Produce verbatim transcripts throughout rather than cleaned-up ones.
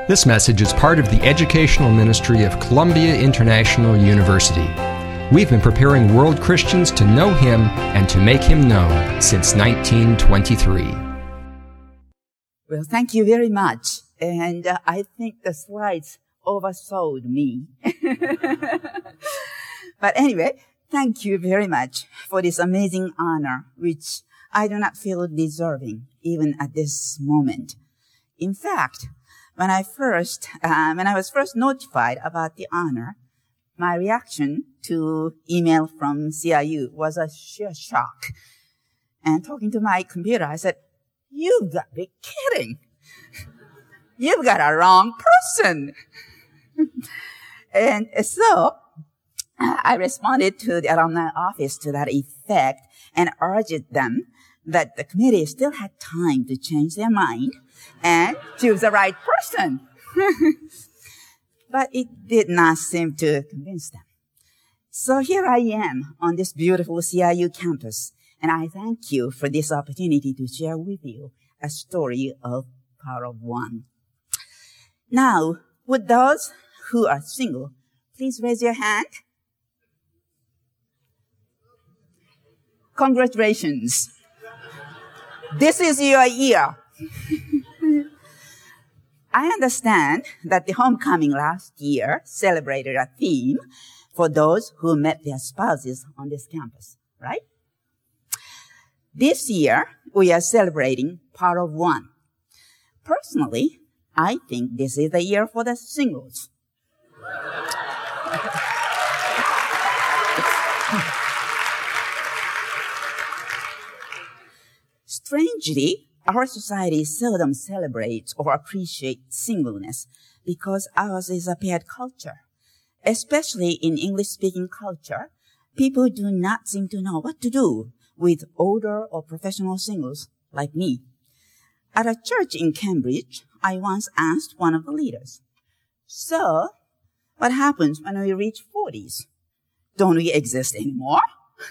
This message is part of the educational ministry of Columbia International University. We've been preparing world Christians to know Him and to make Him known since nineteen twenty-three. Well, thank you very much. And uh, I think the slides oversold me. But anyway, thank you very much for this amazing honor, which I do not feel deserving even at this moment. In fact, when I first, uh, when I was first notified about the honor, my reaction to email from C I U was a sheer shock. And talking to my computer, I said, "You've got to be kidding. You've got a wrong person." And so I responded to the alumni office to that effect and urged them that the committee still had time to change their mind and choose the right person. But it did not seem to convince them. So here I am on this beautiful C I U campus, and I thank you for this opportunity to share with you a story of Power of One. Now, would those who are single please raise your hand? Congratulations. This is your year. I understand that the homecoming last year celebrated a theme for those who met their spouses on this campus, right? This year, we are celebrating Power of One. Personally, I think this is the year for the singles. Strangely, our society seldom celebrates or appreciates singleness because ours is a paired culture. Especially in English-speaking culture, people do not seem to know what to do with older or professional singles like me. At a church in Cambridge, I once asked one of the leaders, "So, what happens when we reach forties? Don't we exist anymore?"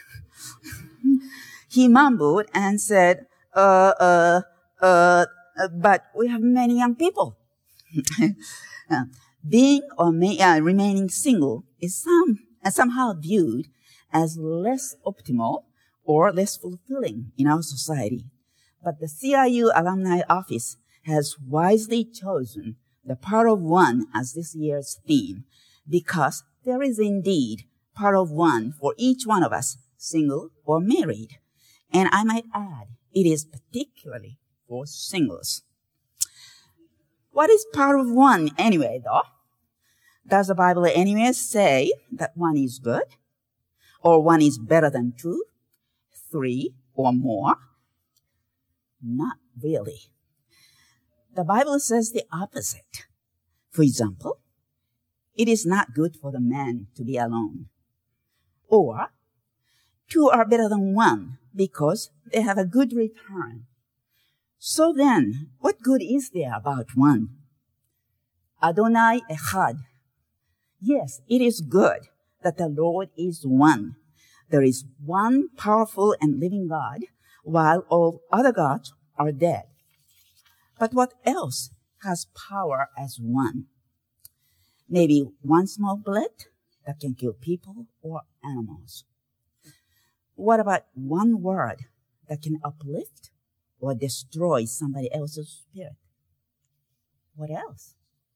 He mumbled and said, Uh, uh, uh, uh, but we have many young people. uh, being or may, uh, remaining single is some, uh, somehow viewed as less optimal or less fulfilling in our society. But the C I U Alumni Office has wisely chosen the Power of One as this year's theme because there is indeed Power of One for each one of us, single or married. And I might add, it is particularly for singles. What is Power of One anyway, though? Does the Bible anywhere say that one is good? Or one is better than two, three, or more? Not really. The Bible says the opposite. For example, it is not good for the man to be alone. Or, two are better than one because they have a good return. So then, what good is there about one? Adonai Echad. Yes, it is good that the Lord is one. There is one powerful and living God, while all other gods are dead. But what else has power as one? Maybe one small bullet that can kill people or animals. What about one word that can uplift or destroy somebody else's spirit? What else?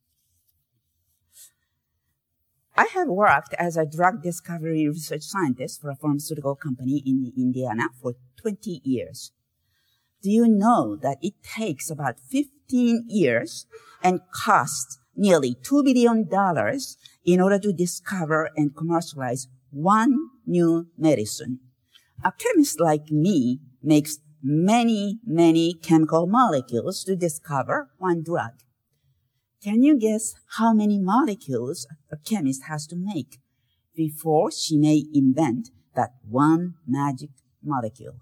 I have worked as a drug discovery research scientist for a pharmaceutical company in Indiana for twenty years. Do you know that it takes about fifteen years and costs nearly two billion dollars in order to discover and commercialize one new medicine? A chemist like me makes many, many chemical molecules to discover one drug. Can you guess how many molecules a chemist has to make before she may invent that one magic molecule?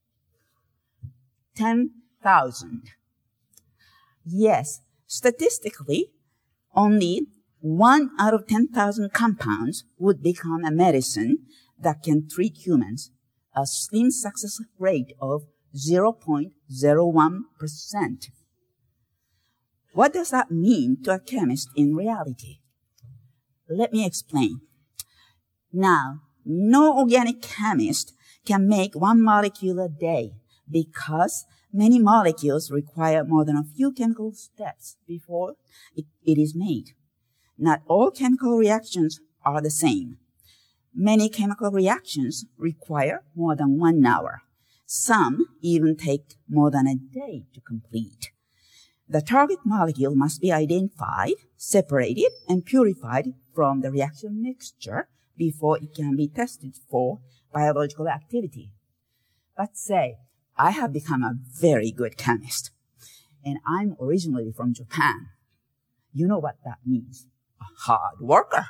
ten thousand. Yes, statistically, only one out of ten thousand compounds would become a medicine that can treat humans, a slim success rate of zero point zero one percent. what does that mean to a chemist in reality? Let me explain. Now, no organic chemist can make one molecule a day because many molecules require more than a few chemical steps before it, it is made. Not all chemical reactions are the same. Many chemical reactions require more than one hour. Some even take more than a day to complete. The target molecule must be identified, separated, and purified from the reaction mixture before it can be tested for biological activity. Let's say I have become a very good chemist, and I'm originally from Japan. You know what that means? A hard worker.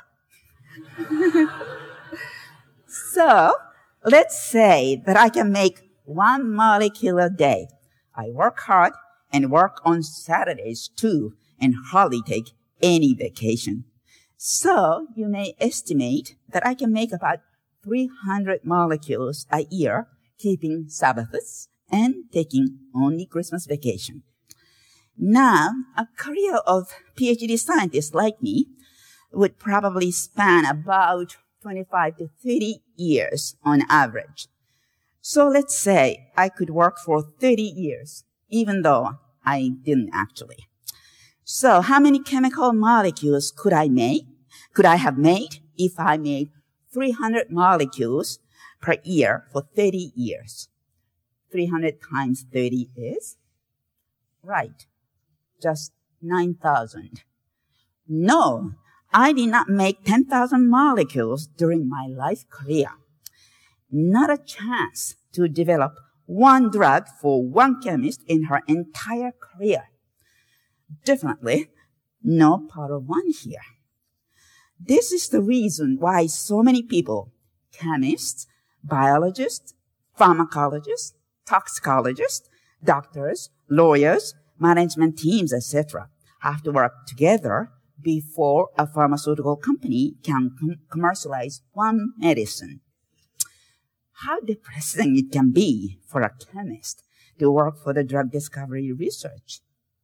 So, let's say that I can make one molecule a day. I work hard and work on Saturdays too, and hardly take any vacation. So, you may estimate that I can make about three hundred molecules a year, keeping Sabbaths and taking only Christmas vacation. Now, a career of PhD scientists like me would probably span about twenty-five to thirty years on average. So let's say I could work for thirty years, even though I didn't actually. So how many chemical molecules could I make? Could I have made if I made three hundred molecules per year for thirty years? three hundred times thirty is? Right, just nine thousand. No, I did not make ten thousand molecules during my life career. Not a chance to develop one drug for one chemist in her entire career. Definitely no power of one here. This is the reason why so many people, chemists, biologists, pharmacologists, toxicologists, doctors, lawyers, management teams, et cetera, have to work together before a pharmaceutical company can com- commercialize one medicine. How depressing it can be for a chemist to work for the drug discovery research.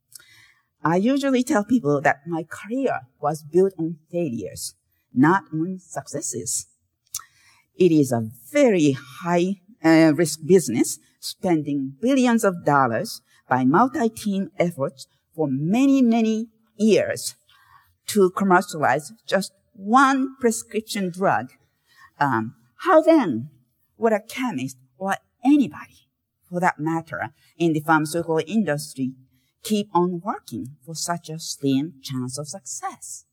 I usually tell people that my career was built on failures, not on successes. It is a very high uh, risk business, spending billions of dollars by multi-team efforts for many, many years to commercialize just one prescription drug. Um, how then would a chemist or anybody, for that matter, in the pharmaceutical industry keep on working for such a slim chance of success?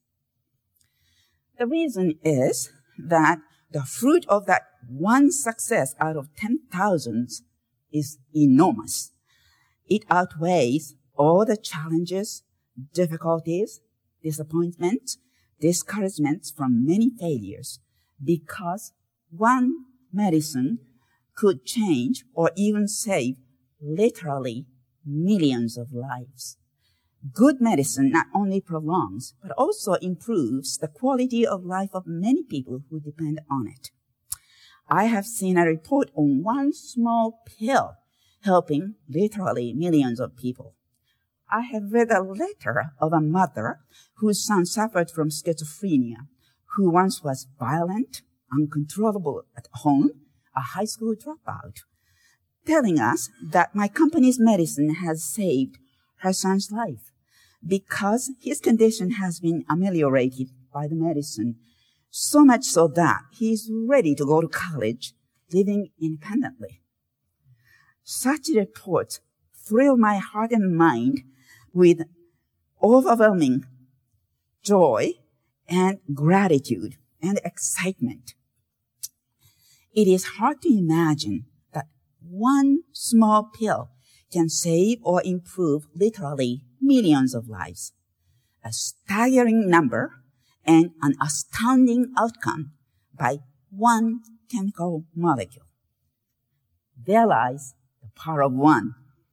The reason is that the fruit of that one success out of ten thousands is enormous. It outweighs all the challenges, difficulties, disappointments, discouragements from many failures, because one medicine could change or even save literally millions of lives. Good medicine not only prolongs, but also improves the quality of life of many people who depend on it. I have seen a report on one small pill helping literally millions of people. I have read a letter of a mother whose son suffered from schizophrenia, who once was violent, uncontrollable at home, a high school dropout, telling us that my company's medicine has saved her son's life because his condition has been ameliorated by the medicine, so much so that he is ready to go to college, living independently. Such reports thrill my heart and mind with overwhelming joy and gratitude and excitement. It is hard to imagine that one small pill can save or improve literally millions of lives. A staggering number and an astounding outcome by one chemical molecule. There lies the power of one.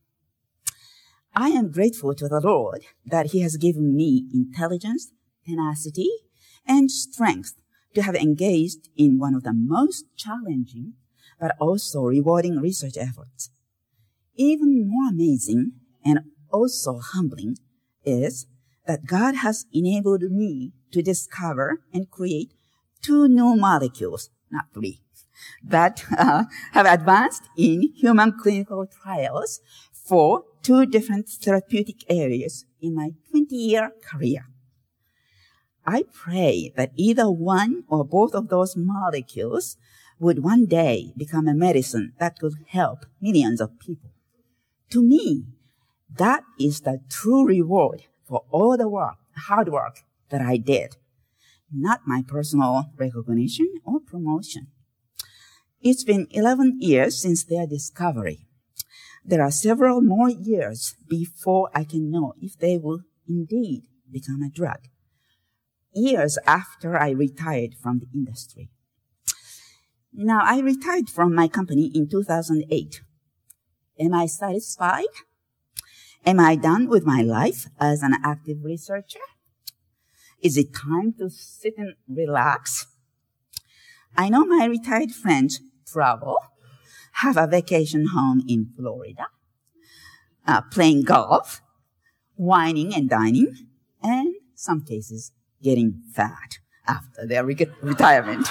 I am grateful to the Lord that He has given me intelligence, tenacity, and strength to have engaged in one of the most challenging but also rewarding research efforts. Even more amazing and also humbling is that God has enabled me to discover and create two new molecules, not three, that uh, have advanced in human clinical trials for two different therapeutic areas in my twenty-year career. I pray that either one or both of those molecules would one day become a medicine that could help millions of people. To me, that is the true reward for all the work, hard work that I did, not my personal recognition or promotion. It's been eleven years since their discovery. There are several more years before I can know if they will indeed become a drug. Years after I retired from the industry. Now, I retired from my company in two thousand eight. Am I satisfied? Am I done with my life as an active researcher? Is it time to sit and relax? I know my retired friends travel, have a vacation home in Florida, uh, playing golf, whining and dining, and some cases getting fat after their re- retirement.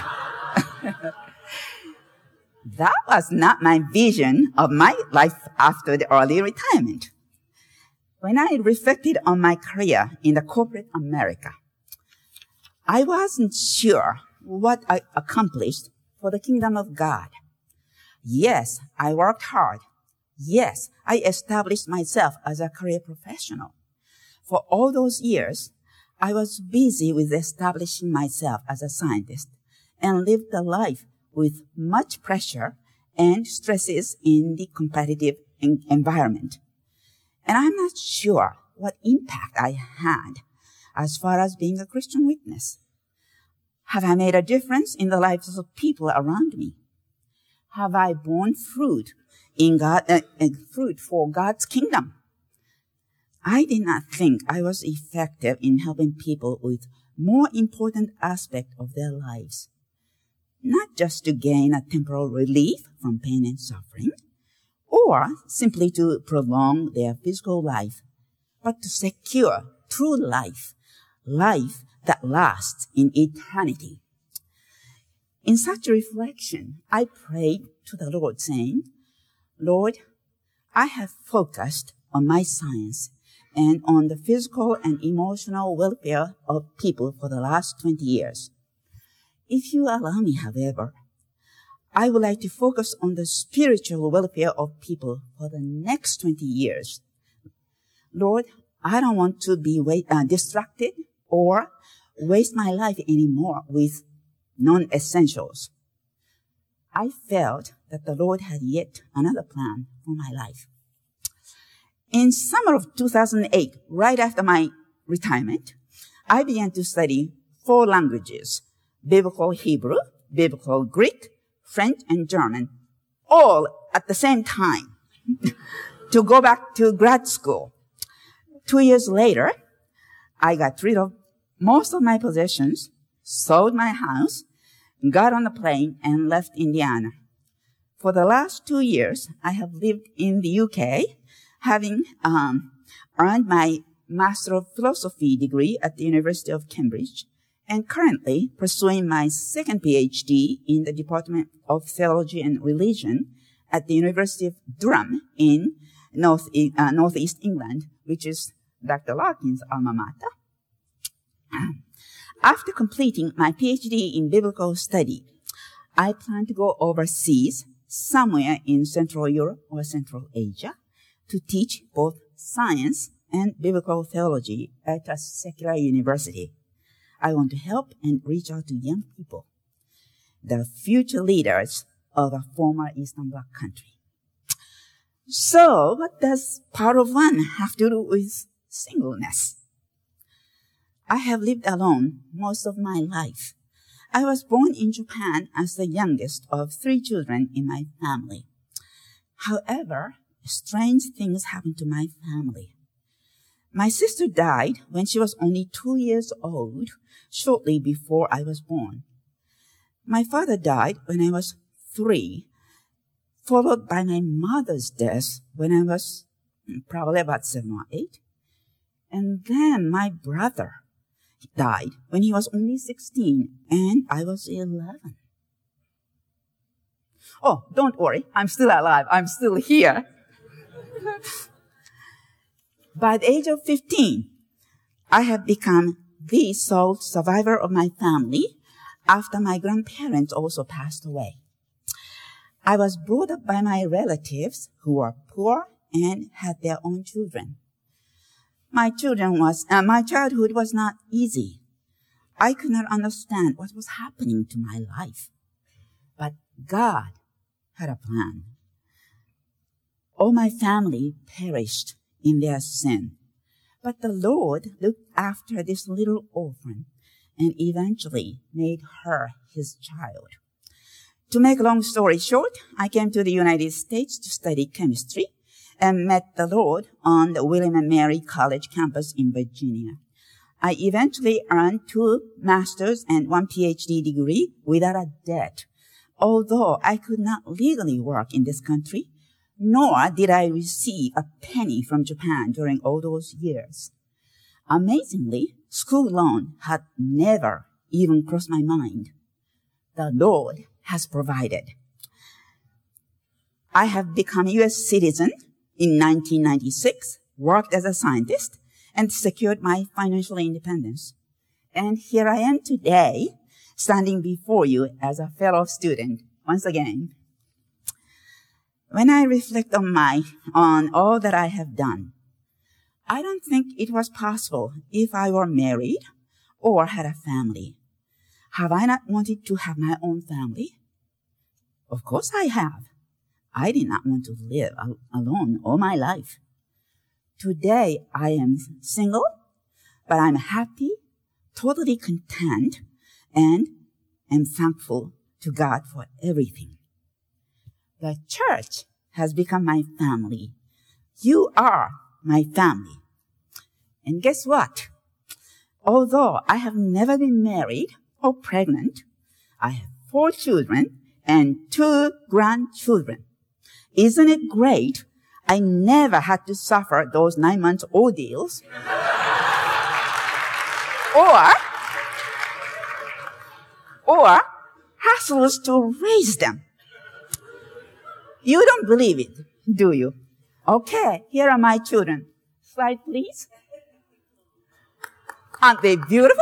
That was not my vision of my life after the early retirement. When I reflected on my career in the corporate America, I wasn't sure what I accomplished for the kingdom of God. Yes, I worked hard. Yes, I established myself as a career professional. For all those years, I was busy with establishing myself as a scientist and lived a life with much pressure and stresses in the competitive en- environment. And I'm not sure what impact I had as far as being a Christian witness. Have I made a difference in the lives of people around me? Have I borne fruit in God, uh, uh, fruit for God's kingdom? I did not think I was effective in helping people with more important aspect of their lives. Not just to gain a temporal relief from pain and suffering, or simply to prolong their physical life, but to secure true life, life that lasts in eternity. In such a reflection, I prayed to the Lord saying, Lord, I have focused on my science and on the physical and emotional welfare of people for the last twenty years. If you allow me, however, I would like to focus on the spiritual welfare of people for the next twenty years. Lord, I don't want to be wait, uh, distracted or waste my life anymore with non-essentials. I felt that the Lord had yet another plan for my life. In summer of two thousand eight, right after my retirement, I began to study four languages: Biblical Hebrew, Biblical Greek, French, and German, all at the same time, to go back to grad school. Two years later, I got rid of most of my possessions, sold my house, got on a plane, and left Indiana. For the last two years, I have lived in the U K, having um, earned my Master of Philosophy degree at the University of Cambridge, and currently pursuing my second PhD in the Department of Theology and Religion at the University of Durham in North, uh, Northeast England, which is Doctor Larkin's alma mater. After completing my PhD in biblical study, I plan to go overseas, somewhere in Central Europe or Central Asia, to teach both science and biblical theology at a secular university. I want to help and reach out to young people, the future leaders of a former Eastern Bloc country. So, what does part of one have to do with singleness? I have lived alone most of my life. I was born in Japan as the youngest of three children in my family. However, strange things happened to my family. My sister died when she was only two years old, shortly before I was born. My father died when I was three, followed by my mother's death when I was probably about seven or eight. And then my brother died when he was only sixteen, and I was eleven. Oh, don't worry, I'm still alive. I'm still here. By the age of fifteen, I have become the sole survivor of my family after my grandparents also passed away. I was brought up by my relatives who were poor and had their own children. My children was, uh, my childhood was not easy. I could not understand what was happening to my life. But God had a plan. All my family perished in their sin. But the Lord looked after this little orphan and eventually made her his child. To make a long story short, I came to the United States to study chemistry and met the Lord on the William and Mary College campus in Virginia. I eventually earned two master's and one P H D degree without a debt, although I could not legally work in this country, nor did I receive a penny from Japan during all those years. Amazingly, school loan had never even crossed my mind. The Lord has provided. I have become a U S citizen in nineteen ninety-six, worked as a scientist, and secured my financial independence. And here I am today, standing before you as a fellow student once again. When I reflect on my, on all that I have done, I don't think it was possible if I were married or had a family. Have I not wanted to have my own family? Of course I have. I did not want to live al- alone all my life. Today I am single, but I'm happy, totally content, and am thankful to God for everything. The church has become my family. You are my family. And guess what? Although I have never been married or pregnant, I have four children and two grandchildren. Isn't it great? I never had to suffer those nine months ordeals. or, or hassles to raise them. You don't believe it, do you? Okay, here are my children. Slide, please. Aren't they beautiful?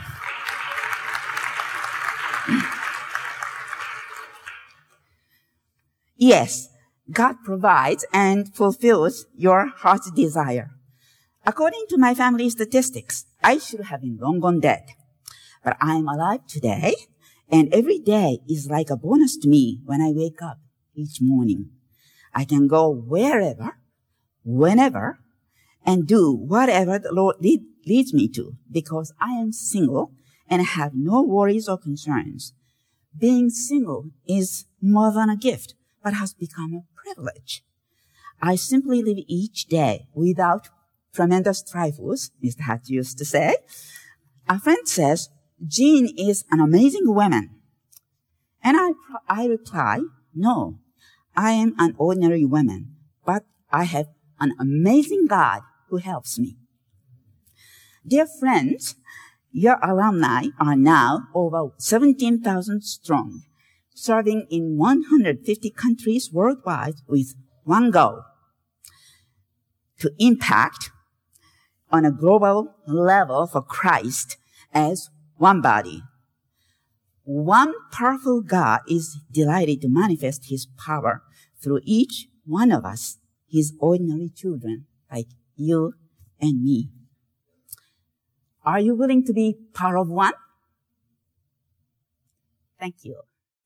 Yes, God provides and fulfills your heart's desire. According to my family statistics, I should have been long gone dead. But I am alive today, and every day is like a bonus to me when I wake up each morning. I can go wherever, whenever, and do whatever the Lord lead, leads me to, because I am single and have no worries or concerns. Being single is more than a gift, but has become a privilege. I simply live each day without tremendous trifles, Mister Hatch used to say. A friend says, Jean is an amazing woman. And I, I reply, no, I am an ordinary woman, but I have an amazing God who helps me. Dear friends, your alumni are now over seventeen thousand strong, serving in one hundred fifty countries worldwide with one goal: to impact on a global level for Christ as one body. One powerful God is delighted to manifest his power through each one of us, his ordinary children, like you and me. Are you willing to be part of one? Thank you.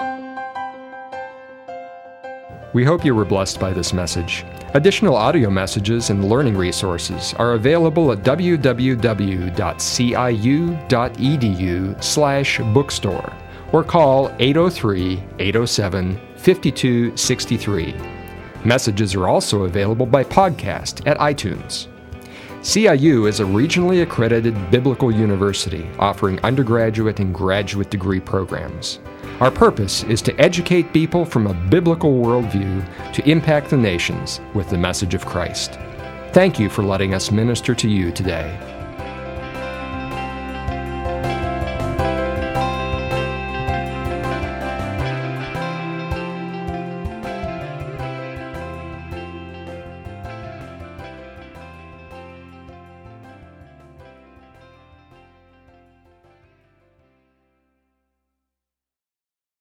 We hope you were blessed by this message. Additional audio messages and learning resources are available at w w w dot c i u dot e d u slash bookstore or call eight oh three, eight oh seven, five two six three. Messages are also available by podcast at iTunes. C I U is a regionally accredited biblical university offering undergraduate and graduate degree programs. Our purpose is to educate people from a biblical worldview to impact the nations with the message of Christ. Thank you for letting us minister to you today.